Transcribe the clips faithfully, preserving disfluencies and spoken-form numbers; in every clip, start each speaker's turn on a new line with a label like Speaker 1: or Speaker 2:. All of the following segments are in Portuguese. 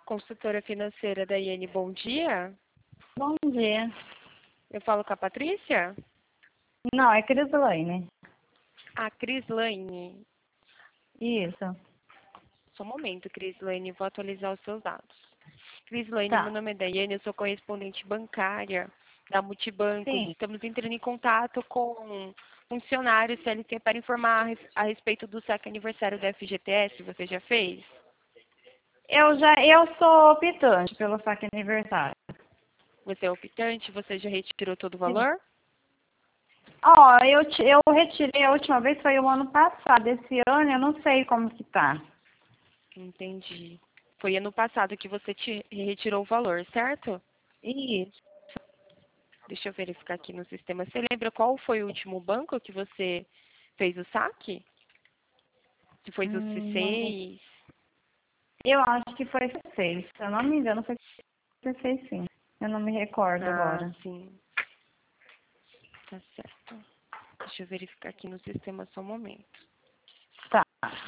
Speaker 1: Consultora financeira da I N, bom dia.
Speaker 2: Bom dia.
Speaker 1: Eu falo com a Patrícia?
Speaker 2: Não, é Crislaine.
Speaker 1: A Crislaine.
Speaker 2: Isso.
Speaker 1: Só um momento, Crislaine, vou atualizar os seus dados. Crislaine,
Speaker 2: Tá.
Speaker 1: meu nome é Daiane, eu sou correspondente bancária da Multibancos.
Speaker 2: Sim.
Speaker 1: Estamos entrando em contato com funcionários C L T para informar a res- a respeito do saque aniversário da F G T S. Você já fez?
Speaker 2: Eu já, eu sou optante pelo saque aniversário.
Speaker 1: Você é optante? Você já retirou todo o
Speaker 2: Sim.
Speaker 1: valor?
Speaker 2: Ó, eu, te- eu retirei a última vez, foi o ano passado. Esse ano eu não sei como que tá.
Speaker 1: Entendi. Foi ano passado que você te retirou o valor, certo?
Speaker 2: Isso.
Speaker 1: Deixa eu verificar aqui no sistema. Você lembra qual foi o último banco que você fez o saque? Se foi do
Speaker 2: Hum, não vou-
Speaker 1: C seis?
Speaker 2: Eu acho que foi seis. Se eu não me engano, foi seis sim. Eu não me recordo
Speaker 1: Ah,
Speaker 2: agora.
Speaker 1: sim. Tá certo. Deixa eu verificar aqui no sistema só um momento.
Speaker 2: Tá.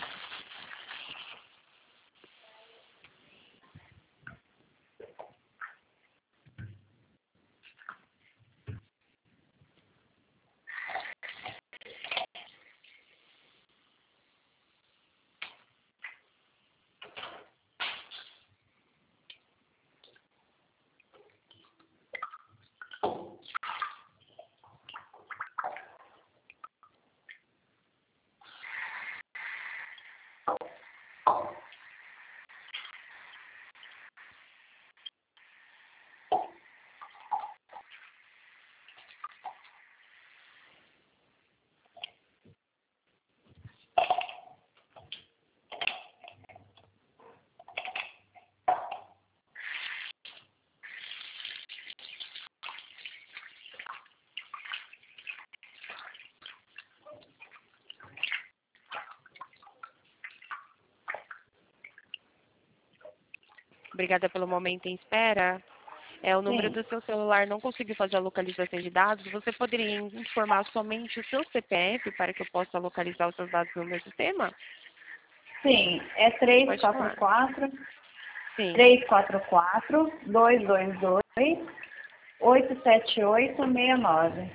Speaker 1: Obrigada pelo momento em espera. É, o número
Speaker 2: Sim.
Speaker 1: do seu celular não conseguiu fazer a localização de dados. Você poderia informar somente o seu C P F para que eu possa localizar os seus dados no meu sistema?
Speaker 2: Sim. É três
Speaker 1: Pode
Speaker 2: quatro
Speaker 1: falar.
Speaker 2: quatro,
Speaker 1: Sim.
Speaker 2: três quatro quatro, dois dois dois, oito sete oito seis nove.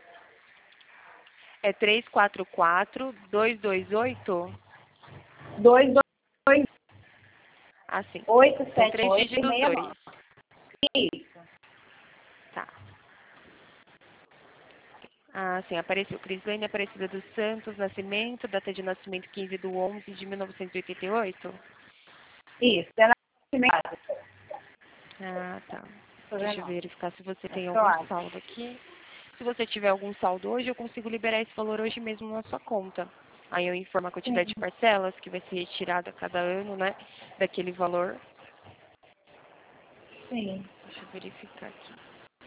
Speaker 1: É três quatro quatro, dois dois oito?
Speaker 2: dois dois
Speaker 1: Ah, sim.
Speaker 2: oito
Speaker 1: Tem
Speaker 2: sete
Speaker 1: três
Speaker 2: oito
Speaker 1: dígitos
Speaker 2: seis
Speaker 1: dois.
Speaker 2: nove. Isso.
Speaker 1: Tá. Ah, sim, apareceu. Crislane Aparecida dos Santos, nascimento, data de nascimento quinze de onze de mil novecentos e oitenta e oito?
Speaker 2: Isso. É na
Speaker 1: Ah, tá. Deixa eu
Speaker 2: dezenove.
Speaker 1: verificar se você
Speaker 2: É
Speaker 1: tem algum
Speaker 2: claro.
Speaker 1: saldo aqui. Se você tiver algum saldo hoje, eu consigo liberar esse valor hoje mesmo na sua conta. Aí eu informo a quantidade de
Speaker 2: Sim.
Speaker 1: parcelas que vai ser retirada a cada ano, né, daquele valor.
Speaker 2: Sim.
Speaker 1: Deixa eu verificar aqui.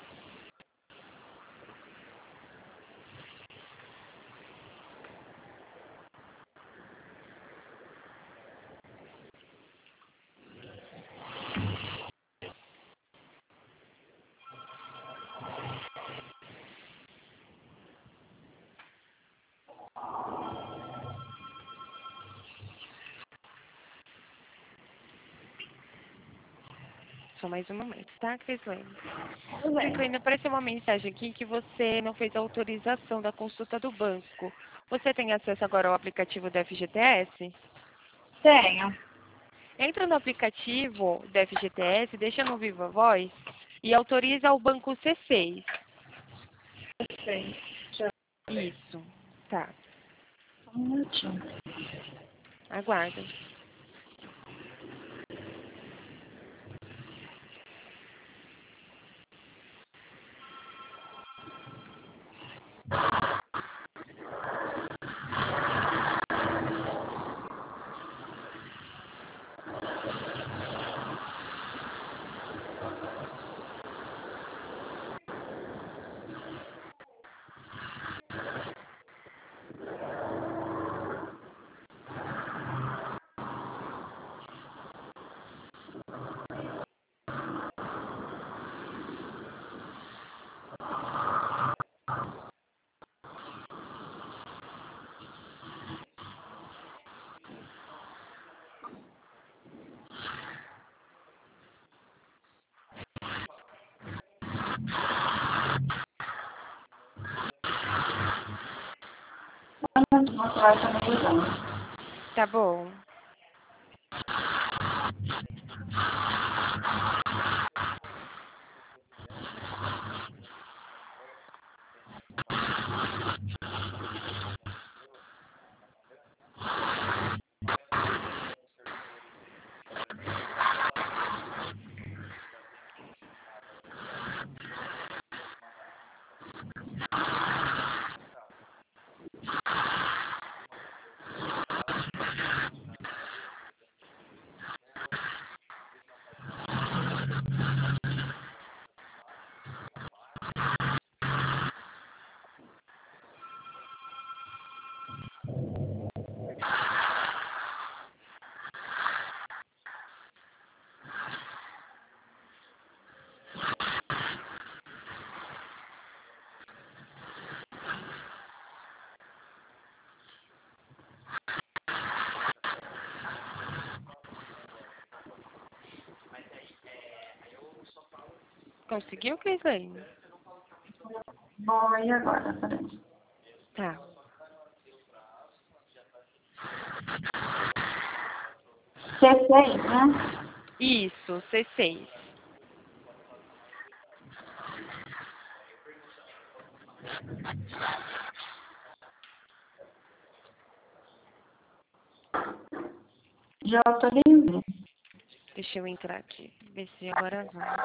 Speaker 1: Só mais um momento, tá, Crislane?
Speaker 2: Tudo bem.
Speaker 1: Crislane, apareceu uma mensagem aqui que você não fez a autorização da consulta do banco. Você tem acesso agora ao aplicativo da F G T S?
Speaker 2: Tenho.
Speaker 1: Entra no aplicativo da F G T S, deixa no Viva Voz e autoriza o banco C seis.
Speaker 2: Sim. Deixa eu ver.
Speaker 1: Isso. Tá.
Speaker 2: Só um minutinho.
Speaker 1: Aguarda.
Speaker 2: você vai estar me ligando.
Speaker 1: Tá bom. Conseguiu, Crislane?
Speaker 2: Bom, e agora? Peraí.
Speaker 1: Tá.
Speaker 2: C seis, né?
Speaker 1: Isso, C seis.
Speaker 2: Já autorizei.
Speaker 1: Deixa eu entrar aqui. Ver se agora vai.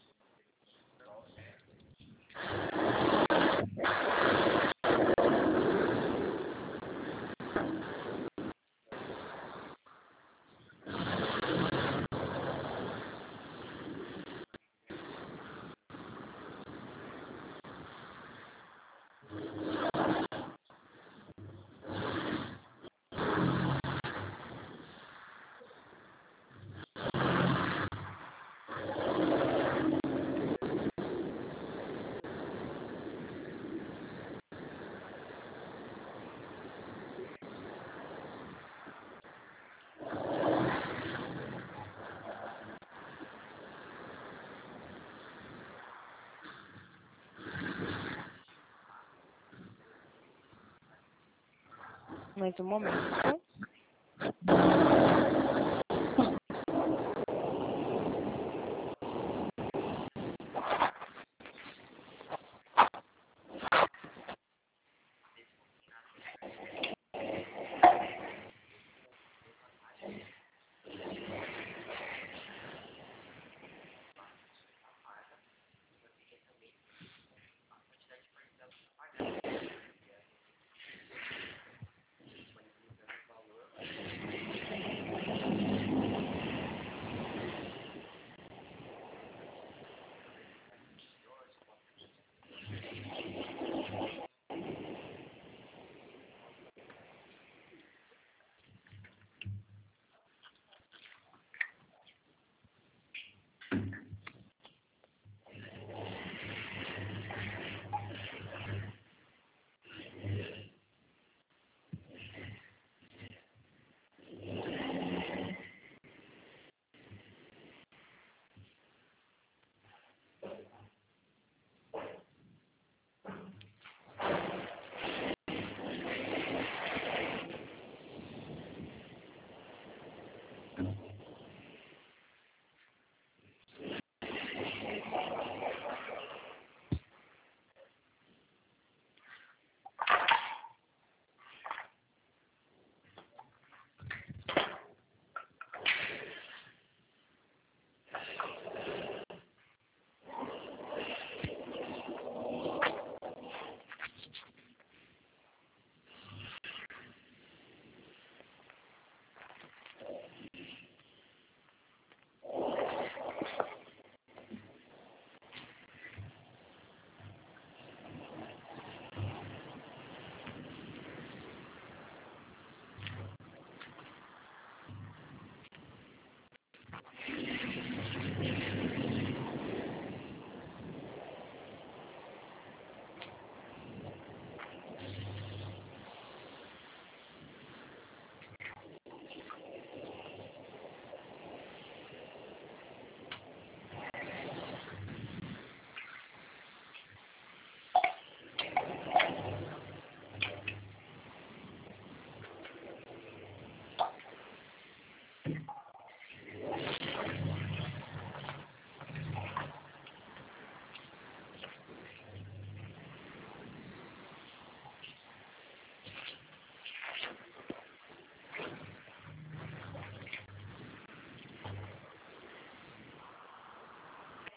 Speaker 1: Mais um momento.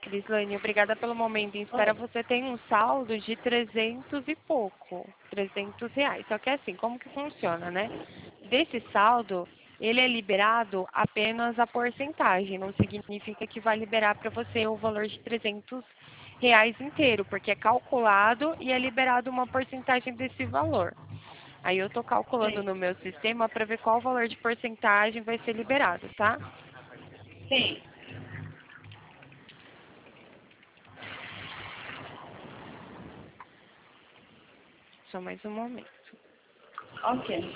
Speaker 1: Crislane, obrigada pelo momento em espera. Você tem um saldo de trezentos e pouco, trezentos reais. Só que é assim, como que funciona, né? Desse saldo, ele é liberado apenas a porcentagem. Não significa que vai liberar para você o valor de trezentos reais inteiro, porque é calculado e é liberado uma porcentagem desse valor. Aí eu estou calculando
Speaker 2: Sim.
Speaker 1: no meu sistema para ver qual valor de porcentagem vai ser liberado, tá?
Speaker 2: Sim.
Speaker 1: Só mais um momento.
Speaker 2: Ok.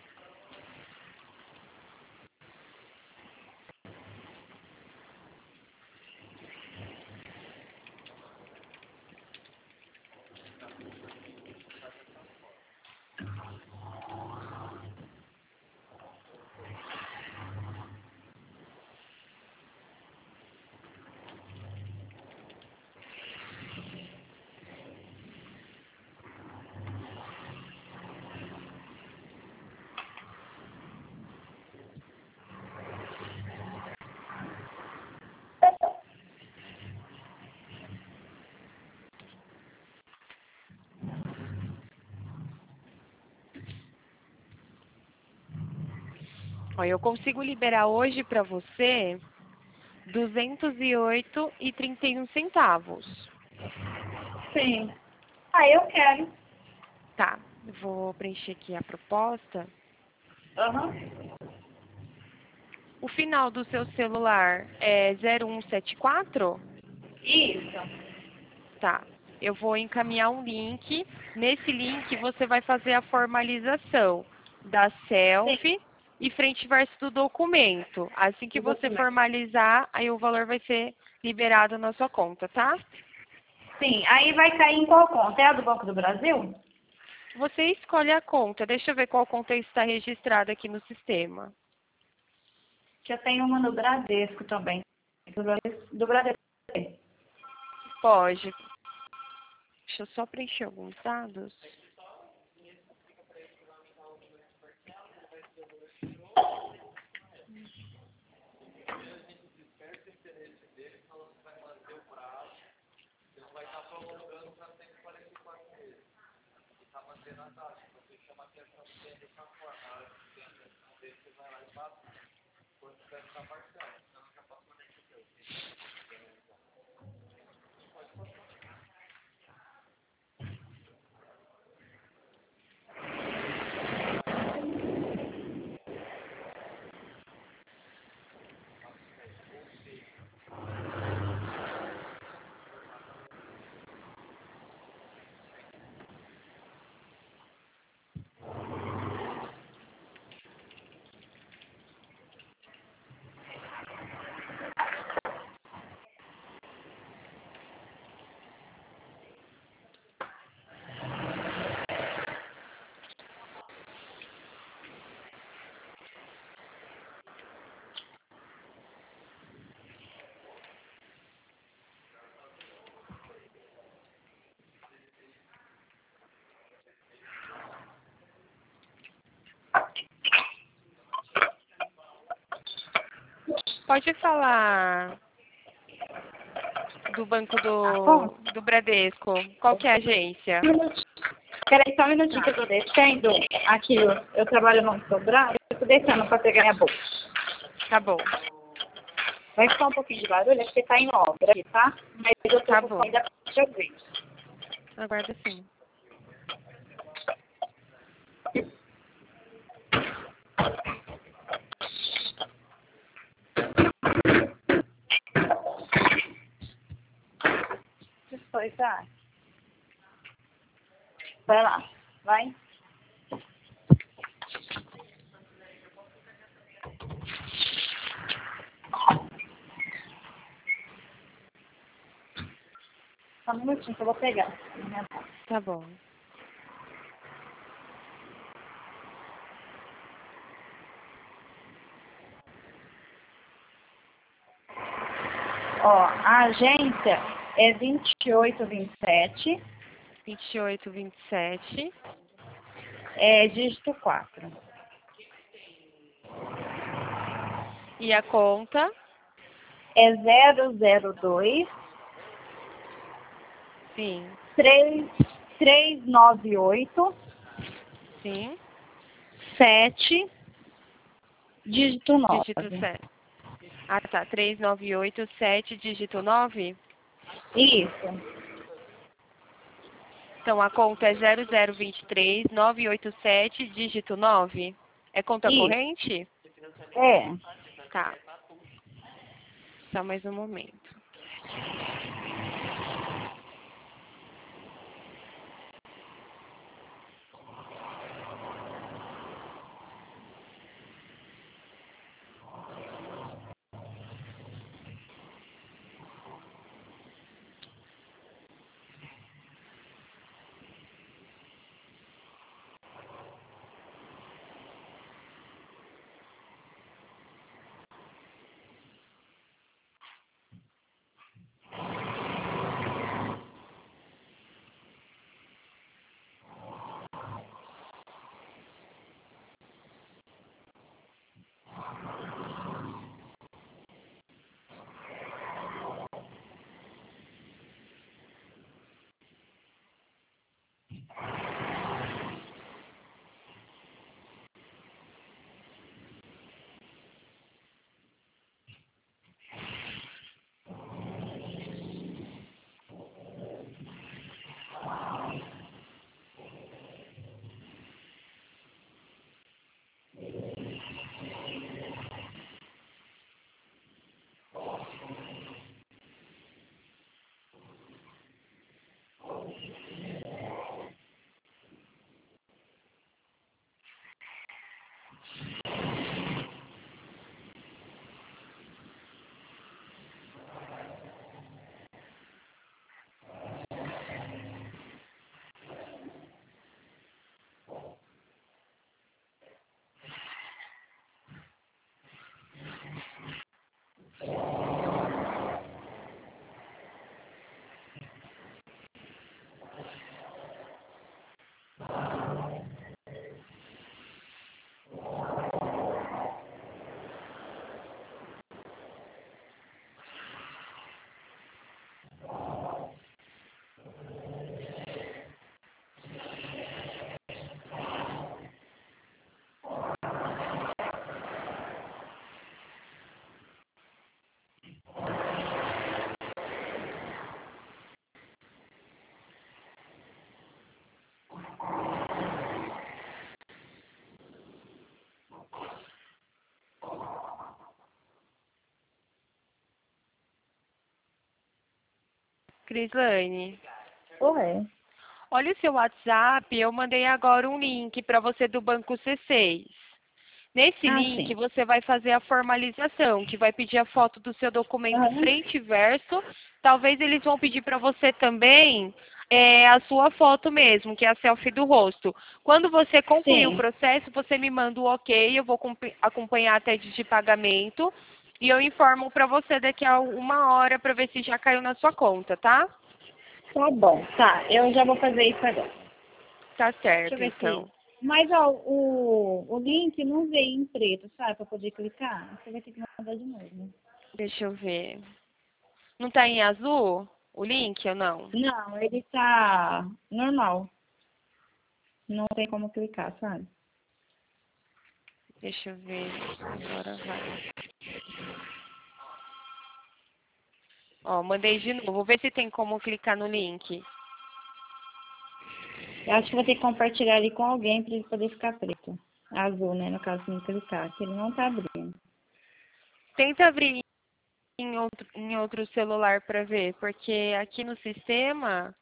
Speaker 1: Ó, eu consigo liberar hoje para você duzentos e oito e trinta e um centavos.
Speaker 2: Sim. Ah, eu quero.
Speaker 1: Tá, eu vou preencher aqui a proposta.
Speaker 2: Aham.
Speaker 1: O final do seu celular é zero um sete quatro?
Speaker 2: Isso.
Speaker 1: Tá. Eu vou encaminhar um link. Nesse link você vai fazer a formalização da
Speaker 2: Sim.
Speaker 1: selfie e frente e verso do documento. Assim que
Speaker 2: O
Speaker 1: você
Speaker 2: documento.
Speaker 1: formalizar, aí o valor vai ser liberado na sua conta, tá?
Speaker 2: Sim. Aí vai cair em qual conta? É a do Banco do Brasil?
Speaker 1: Você escolhe a conta. Deixa eu ver qual conta está registrada aqui no sistema.
Speaker 2: Que eu tenho uma no Bradesco também. Do Bradesco. Do Bradesco.
Speaker 1: Pode. Deixa eu só preencher alguns dados. Pode falar do banco
Speaker 2: Ah, bom.
Speaker 1: do, do Bradesco. Qual que é a agência?
Speaker 2: Peraí, só um minutinho que eu tô descendo. Aqui, eu, eu trabalho no sobrado. Eu tô descendo pra pegar minha bolsa.
Speaker 1: Tá bom,
Speaker 2: Vai ficar um pouquinho de barulho, é porque tá em obra aqui, tá? Mas eu tô
Speaker 1: tá
Speaker 2: com
Speaker 1: bom.
Speaker 2: fome da pra eu ver.
Speaker 1: Aguarda sim.
Speaker 2: Foi, tá? Vai lá, vai. Só um minutinho que eu vou pegar.
Speaker 1: Tá bom.
Speaker 2: Ó, a agência é vinte e oito vinte e sete,
Speaker 1: vinte e oito, vinte e sete.
Speaker 2: é dígito quatro.
Speaker 1: E a conta?
Speaker 2: É zero zero dois,
Speaker 1: Sim.
Speaker 2: três, três nove oito,
Speaker 1: Sim.
Speaker 2: sete, dígito nove.
Speaker 1: Dígito sete. Ah, tá. três nove oito sete, dígito nove?
Speaker 2: Isso.
Speaker 1: Então, a conta é zero zero dois três nove oito sete, dígito nove? É conta
Speaker 2: Isso.
Speaker 1: corrente?
Speaker 2: É.
Speaker 1: Tá. Só mais um momento. Crislane,
Speaker 2: Oi.
Speaker 1: olha o seu WhatsApp, eu mandei agora um link para você do Banco C seis. Nesse
Speaker 2: Ah,
Speaker 1: link,
Speaker 2: sim.
Speaker 1: você vai fazer a formalização, que vai pedir a foto do seu documento
Speaker 2: Aham.
Speaker 1: frente e verso. Talvez eles vão pedir para você também é, a sua foto mesmo, que é a selfie do rosto. Quando você concluir o
Speaker 2: Sim.
Speaker 1: processo, você me manda o ok, eu vou acompa- acompanhar até de pagamento. E eu informo para você daqui a uma hora para ver se já caiu na sua conta, tá?
Speaker 2: Tá bom. Tá, eu já vou fazer isso agora.
Speaker 1: Tá
Speaker 2: Deixa eu
Speaker 1: certo,
Speaker 2: ver se...
Speaker 1: então.
Speaker 2: Mas, ó, o, o link não veio em preto, sabe? Pra poder clicar. Você vai ter que mandar de novo.
Speaker 1: Deixa eu ver. Não tá em azul o link ou não?
Speaker 2: Não, ele tá normal. Não tem como clicar, sabe?
Speaker 1: Deixa eu ver. Agora vai. Ó, mandei de novo. Vou ver se tem como clicar no link.
Speaker 2: Eu acho que vou ter que compartilhar ele com alguém pra ele poder ficar preto. Azul, né? No caso, se não clicar, que ele não tá abrindo.
Speaker 1: Tenta abrir em outro, em outro celular para ver, porque aqui no sistema.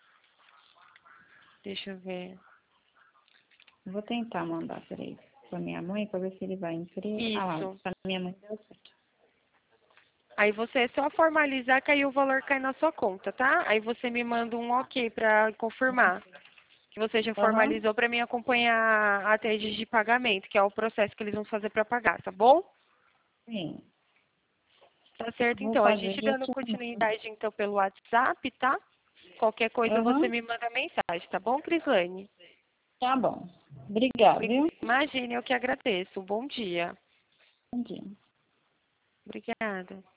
Speaker 1: Deixa eu ver.
Speaker 2: Vou tentar mandar pra ele. Pra minha mãe, pra ver se ele vai em preto. Ah lá,
Speaker 1: Isso.
Speaker 2: pra minha mãe deu certo.
Speaker 1: Aí você é só formalizar que aí o valor cai na sua conta, tá? Aí você me manda um ok para confirmar que você já
Speaker 2: Aham.
Speaker 1: formalizou para mim acompanhar a tese de pagamento, que é o processo que eles vão fazer para pagar, tá bom?
Speaker 2: Sim.
Speaker 1: Tá certo,
Speaker 2: Vou
Speaker 1: então. A
Speaker 2: fazer
Speaker 1: gente
Speaker 2: já
Speaker 1: dando
Speaker 2: te mando.
Speaker 1: continuidade, então, pelo WhatsApp, tá? Qualquer coisa você
Speaker 2: Aham.
Speaker 1: me manda mensagem, tá bom, Crislane?
Speaker 2: Tá bom. Obrigada,
Speaker 1: Obri-
Speaker 2: viu?
Speaker 1: Imagine, eu que agradeço. Bom dia.
Speaker 2: Bom dia.
Speaker 1: Obrigada.